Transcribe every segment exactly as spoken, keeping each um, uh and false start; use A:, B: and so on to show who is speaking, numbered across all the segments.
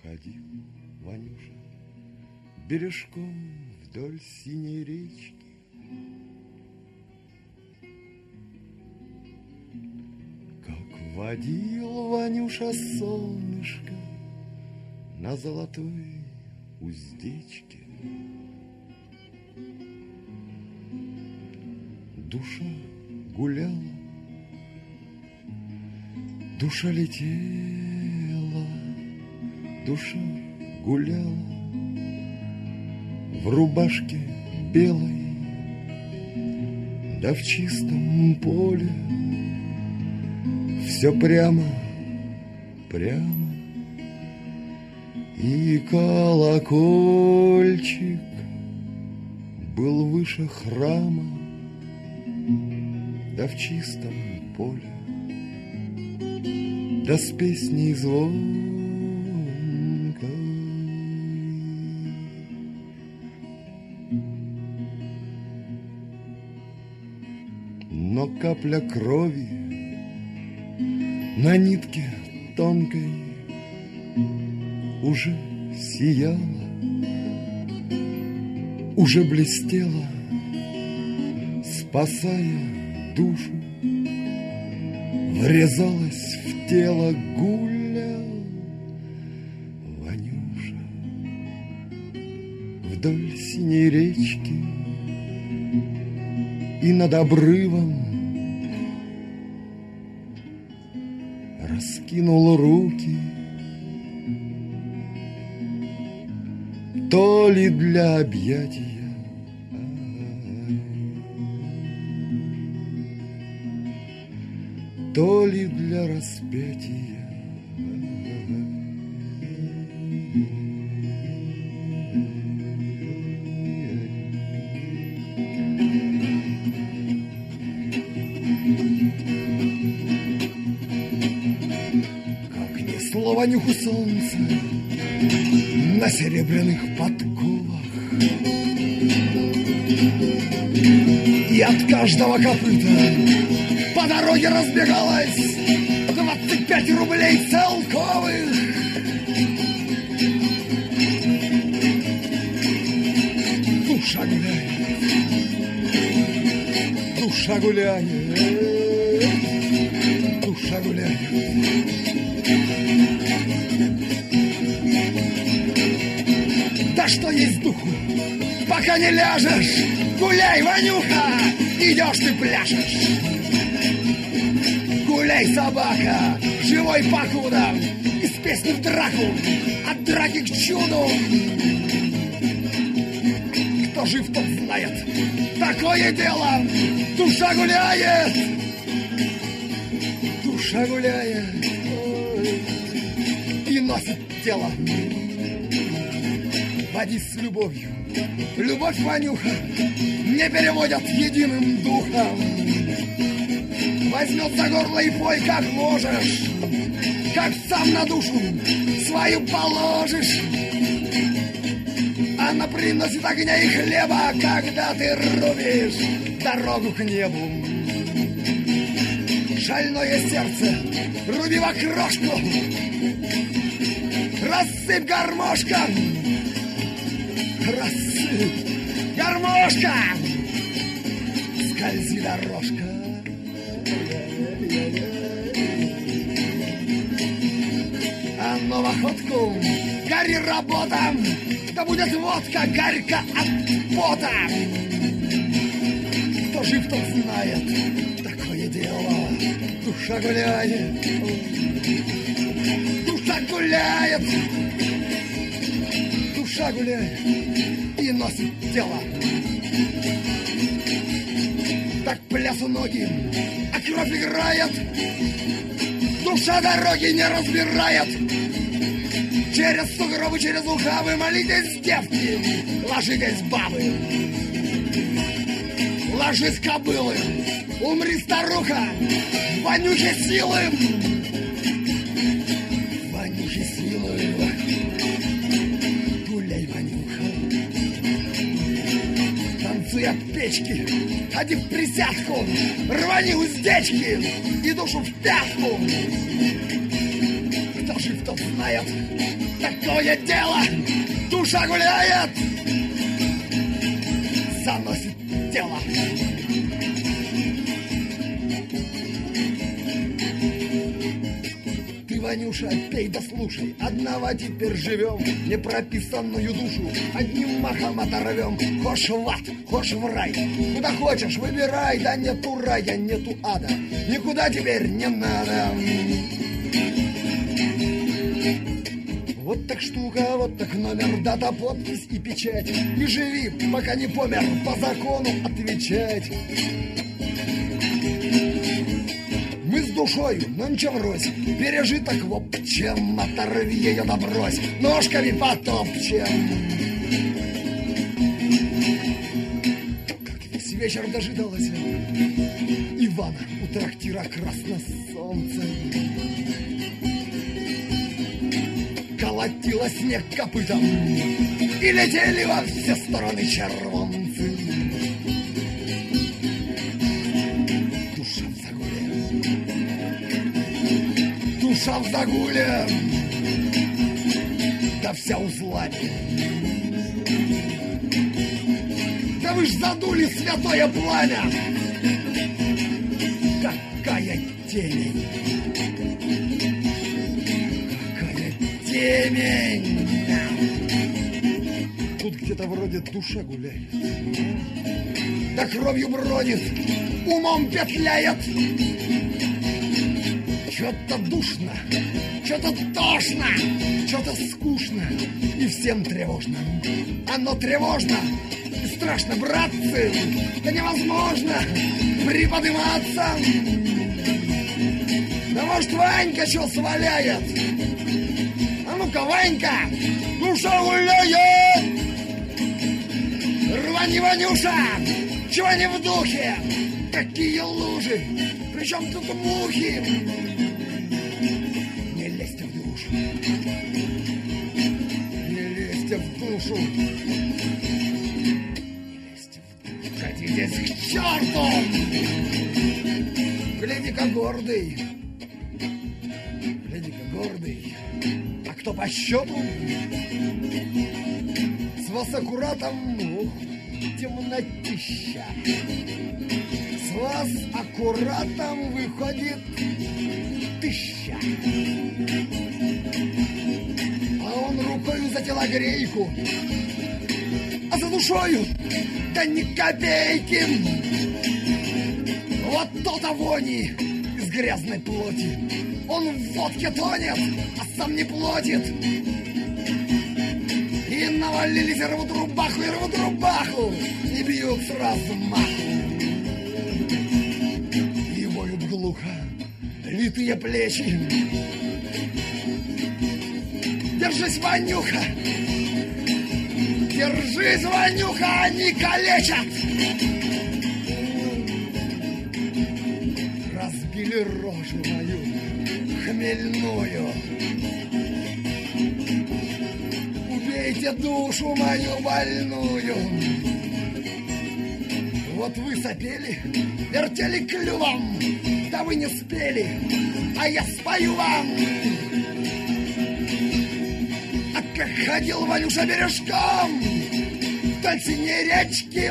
A: ходил Ванюша бережком вдоль синей речки. Как водил Ванюша солнышко на золотой уздечке. Душа гуляла, душа летела, душа гуляла в рубашке белой, да в чистом поле. Все прямо, прямо, и колокольчик был выше храма, да в чистом поле, да с песней звонкой. Но капля крови на нитке тонкой уже сияла, уже блестела, спасая душу, врезалась в тело, гулял Ванюша вдоль синей речки, и над обрывом раскинул руки, то ли для объятия, то ли для распятия. Как несло Ванюху солнце на серебряных подковах, и от каждого копыта по дороге разбегалось двадцать пять рублей целковых. Душа гуляет, душа гуляет, душа гуляет. Да что есть духу, пока не ляжешь, гуляй, Ванюха, идешь ты пляшешь. Гуляй, собака, живой покуда, из песни в драку, от драки к чуду. Кто жив, тот знает, такое дело, душа гуляет, душа гуляет, ой, и носит тело. Води с любовью, любовь, Ванюха, не переводят единым духом. Возьмет за горло и пой, как можешь, как сам на душу свою положишь. Она приносит огня и хлеба, когда ты рубишь дорогу к небу. Шальное сердце руби в окрошку, рассыпь гармошком, рассыпь гармошком, скользи дорожка. А ну в охотку, гори работа, да будет водка горько от пота. Кто жив, тот знает, такое дело, душа гуляет, душа гуляет, душа гуляет и носит тело. Так плясу ноги, а кровь играет, душа дороги не разбирает. Через сугробы, через ухабы молитесь, девки, ложитесь, бабы, ложись, кобылы, умри, старуха, Ванюхе силы, Ванюхе силы. Гуляй, Ванюха, танцуй от печки, ходи в присядку, рвани уздечки и душу в пятку. Кто жив, тот знает, такое дело, душа гуляет, заносит тело. Ты, Ванюша, пей да слушай, одного теперь живем, непрописанную душу одним махом оторвем. Хошь в ад, хошь в рай, куда хочешь выбирай, да нету рая, нету ада, никуда теперь не надо. Вот так штука, вот так номер, дата, подпись и печать. И живи, пока не помер, по закону отвечать. Мы с душою, но ничего врозь, пережиток в общем, оторви ее да брось, ножками потопчем. Как весь вечер дожидалась Ивана у трактира «Красное солнце». Колотила снег копытом, и летели во все стороны червонцы. Душа в загуле, душа в загуле, да вся узлами. Да вы ж задули святое пламя, какая темень. Темень. Тут где-то вроде душа гуляет, да кровью бродит, умом петляет. Что-то душно, что-то тошно, что-то скучно, и всем тревожно. Оно тревожно и страшно, братцы, да невозможно приподниматься. Да может, Ванька что сваляет? А ну-ка, Ванька, душа гуляет! Рвани, Ванюша, чего не в духе? Какие лужи, причем тут мухи? Не лезьте в душу, не лезьте в душу, не лезьте в душу, катитесь к черту! Гляди-ка гордый, гляди-ка гордый. Кто по счету с вас аккуратом, ух, темнотища. С вас аккуратом выходит тысяча. А он рукою за телогрейку, а за душою да ни копейки. Вот то-то вони из грязной плоти. Он в водке тонет, а сам не платит. И навалились, рвут рубаху, и рвут рубаху, и бьют сразу маху. И воют глухо литые плечи. Держись, Ванюха! Держись, Ванюха, они калечат! Разбили рожу мою хмельную. Убейте душу мою больную. Вот вы сопели, вертели клювом, да вы не спели, а я спою вам. А как ходил Ванюша бережком вдоль синей речки,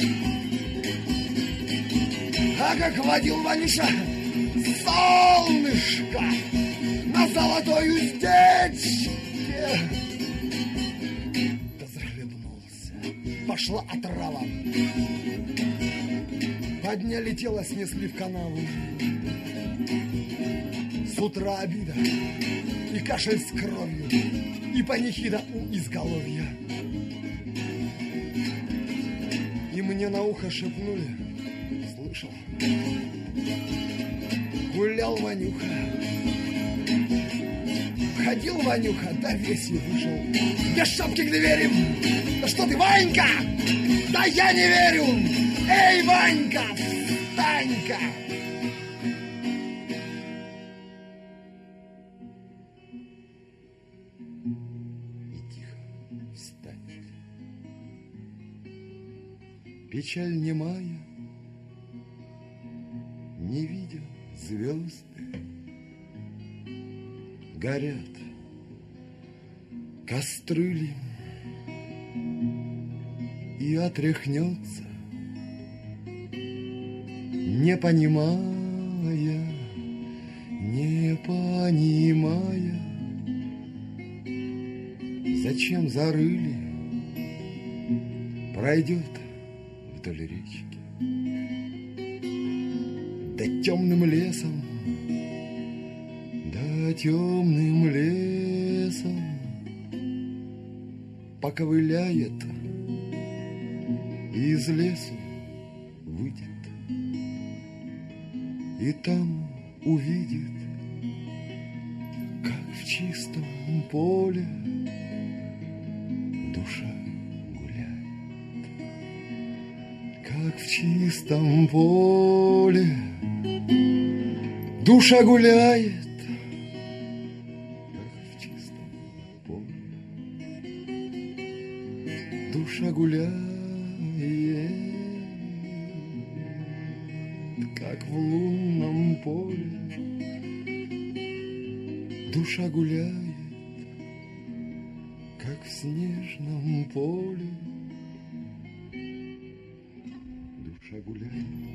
A: а как водил Ванюша солнышко на золотой уздечке. Да захлебнулся, пошла отрава. Подняли тело, снесли в канаву. С утра обида и кашель с кровью, и панихида у изголовья. И мне на ухо шепнули, слышал, гулял Ванюха, ходил Ванюха, да весь и вышел без шапки к двери. Да что ты, Ванька? Да я не верю! Эй, Ванька, встань-ка! И тихо встать. Печаль немая, не видя звезды, горят кастрюли и отряхнется, не понимая, не понимая, зачем зарыли, пройдет вдоль речки, да темным лесом, да темным лесом поковыляет, из лесу выйдет, и там увидит, как в чистом поле душа гуляет, как в чистом поле душа гуляет, как в чистом поле душа гуляет, как в лунном поле душа гуляет, как в снежном поле душа гуляет.